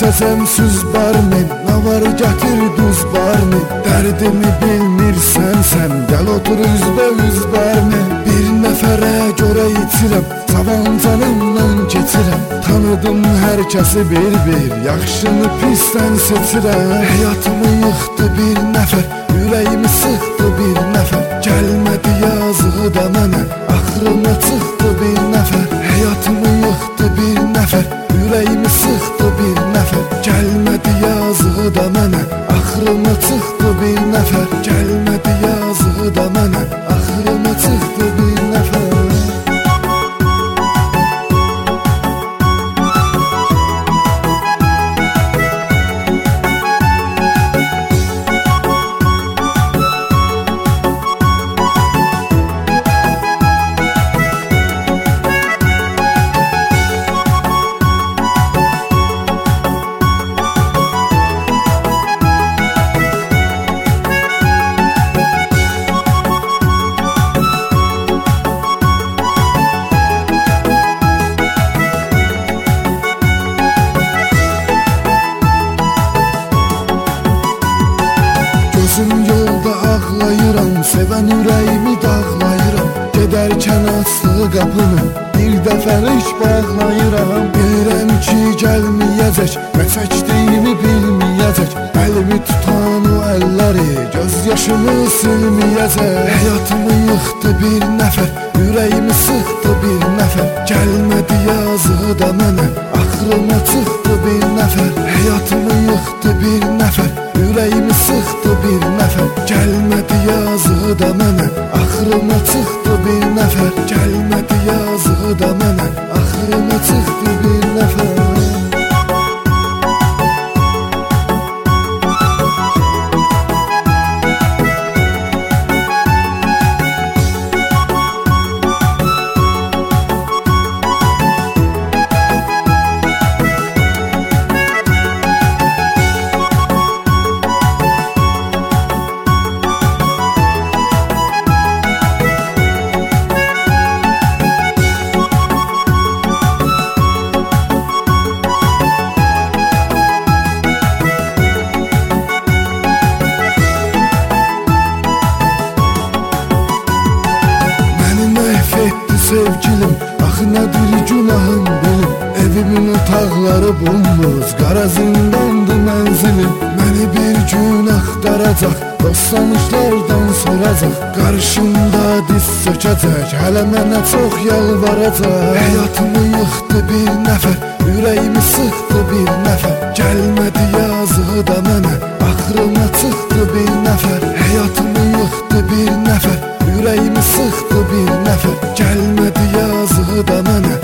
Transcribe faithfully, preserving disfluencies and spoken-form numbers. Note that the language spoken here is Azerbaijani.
Səsəm süz barmin, nə var gətir duz barmin. Dərdimi bilmirsən sən, gəl otur üzbə üz barmin. Bir nəfərə görə içirəm, cavan canımdan keçirəm. Tanıdım hər kəsi bir-bir, yaxşını pisdən seçirəm. Həyatımı yıxdı bir nəfər, ürəyimi sıxdı bir nəfər. Gəlmədi yazığı da mənə, axırına çıxdı bir nəfər. Həyatımı yıxdı bir nəfər, ürəyimi sıxdı bir nəfər. Gəlmədi yazığı da mənə, axırına çıxdı bir nəfər. Gəlmədi yazığı da mənə, axırına çıxdı bir nəfər. Gözüm yolda ağlayıram, sevən ürəyimi dağlayıram. Gedərkən açdığı qapını bir dəfəlik bağlayıram. Bilirəm ki gəlməyəcək, nə çəkdiyimi bilməyəcək. Əlimi tutan o əlləri göz yaşımı silməyəcək. Həyatımı yıxdı bir nəfər, ürəyimi sıxdı bir nəfər. Gəlmədi yazığı da mənə, axırına çıxdı bir nəfər. Həyatımı yıxdı bir nəfər, ürəyimi sıxdı bir nəfər. Gəlmədi yazığı da mənə, axırına çıxdı bir nəfər. Gəlmədi yazığı da mənə, axırına çıxdı bir nəfər. Sevgilim, axı nədir günahım benim? Evimin otaqları bomboz, qara zindandı mənzilim. Məni bir gün axtaracaq, dostanışlardan soracaq. Qarşımda diz sökəcək, hələ mənə çox yalvaracaq. Həyatımı yıxdı bir nəfər, ürəyimi sıxdı bir nəfər. Gəlmədi yazığı da mənə, axırına çıxdı bir nəfər. Həyatımı yıxdı bir nəfər, ürəyimi sıxdı bir nəfər. Gəlmədi yazığı da mənə,